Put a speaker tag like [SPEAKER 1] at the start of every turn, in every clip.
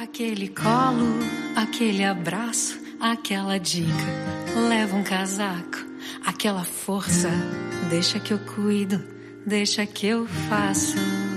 [SPEAKER 1] Aquele colo, aquele abraço, aquela dica, leva um casaco, aquela força, deixa que eu cuido, deixa que eu faço.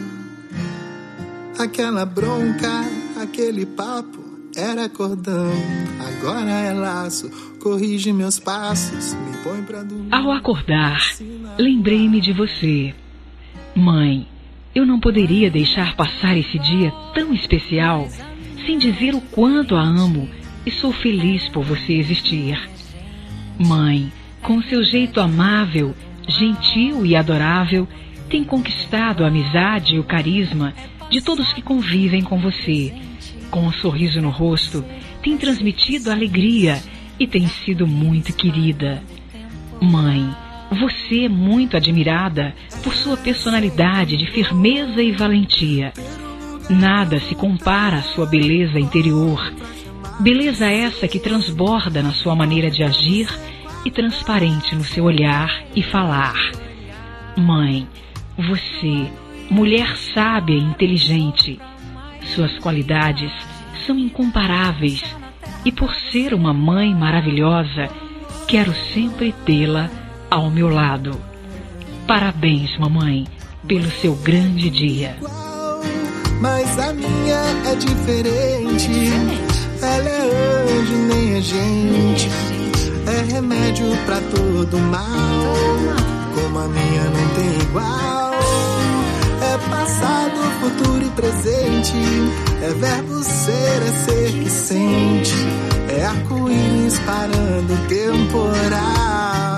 [SPEAKER 2] Aquela bronca, aquele papo, era cordão, agora é laço, corrige meus passos, me põe pra dormir.
[SPEAKER 3] Ao acordar, lembrei-me de você. Mãe, eu não poderia deixar passar esse dia tão especial sem dizer o quanto a amo e sou feliz por você existir. Mãe, com seu jeito amável, gentil e adorável, tem conquistado a amizade e o carisma de todos que convivem com você. Com um sorriso no rosto, tem transmitido alegria e tem sido muito querida. Mãe, você é muito admirada por sua personalidade de firmeza e valentia. Nada se compara à sua beleza interior. Beleza essa que transborda na sua maneira de agir e transparente no seu olhar e falar. Mãe, você, mulher sábia e inteligente, suas qualidades são incomparáveis e por ser uma mãe maravilhosa, quero sempre tê-la ao meu lado. Parabéns, mamãe, pelo seu grande dia.
[SPEAKER 2] Mas a minha é diferente. Ela é anjo, nem é gente. É remédio pra todo mal. Como a minha não tem igual. É passado, futuro e presente. É verbo ser, é ser que sente. É arco-íris parando o temporal.